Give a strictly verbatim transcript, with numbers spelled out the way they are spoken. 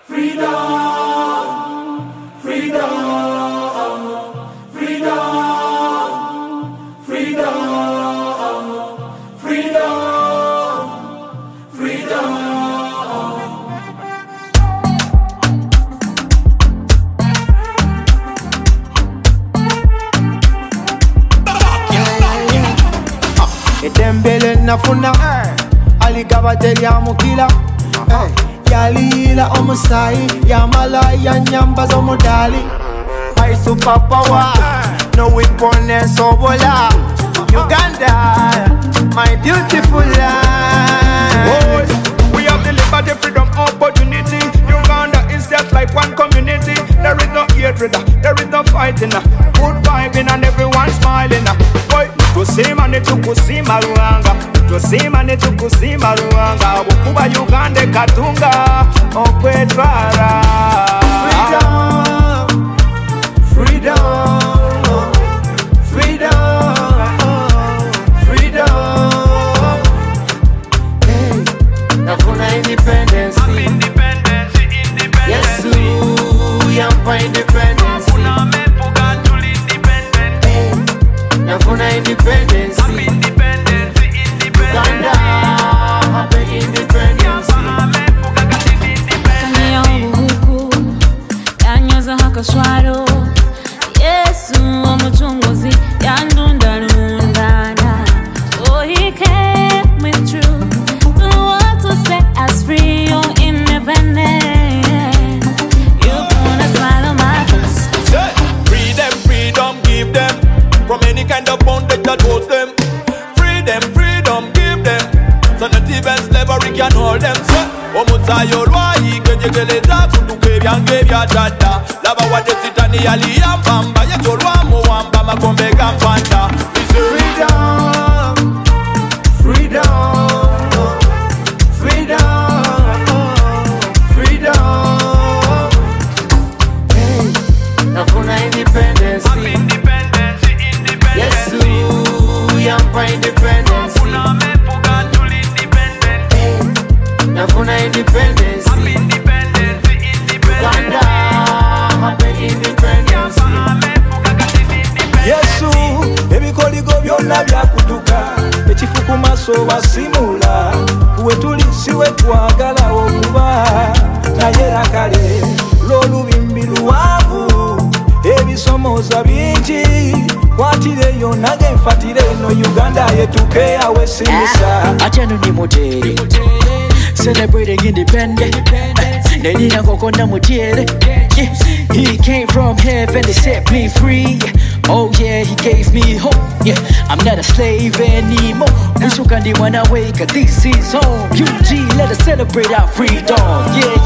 Etembele nafuna aligaba telia mukila yalila omusai yamala yanyamba zomudali my superpower no weakness obola Uganda my beautiful land. Oh, we have the liberty, freedom, opportunity. Uganda is just like one community. There is no hatred, there is no fighting. Good vibing and everyone smiling. Boy, kusima ne tukusima ruanga, tusima ne tukusima ruanga. Bukuba Uganda katunga okwetwara. Freedom, freedom, freedom, freedom. Hey, nafuna independence. I'm independence, independence. Yes, we am for independence. Hey, nafuna independence. I'm independence, independence. Uganda, happy independence. Kanya ubuhuku, yanyoza hakashwaro. Yesu omuchunguzi, yandundalundana. Oh, he came with truth. The world to set us free, oh, independence. You put a smile on my face. Say, free them, freedom, give them from any kind of bondage that holds them. Freedom, freedom, give them. So not even slavery can hold them. Say, Omutayo Rwai, Kejegeleza, Kutuke, Yange, Yajada, Lava, what the Sitani Ali, Yambamba, Yetolwamo, Wamba, Makombe, Gampanda. Freedom, freedom, freedom, freedom. Hey, nafuna independence. I'm independence, independence. Yes, we am for independence. Hey, nafuna independence. I'm independence, independence. Uganda, happy independence. Yesu, ebikoligo byonna byakutuka ekifuku maso wasimula uwe tulisi we twagala okuba naye akale lw'olubimbi luwanvu ebisomoza bingi kwatireyo nage nfatire eno Uganda yetuke awesimisa Achano ni moteri celebrating independence. Nelina kokona mutiere. He came from heaven to set me free. Oh yeah, he gave me hope. Yeah, I'm not a slave anymore. Musukandi when I wake up, this is home. U G, let us celebrate our freedom. Yeah,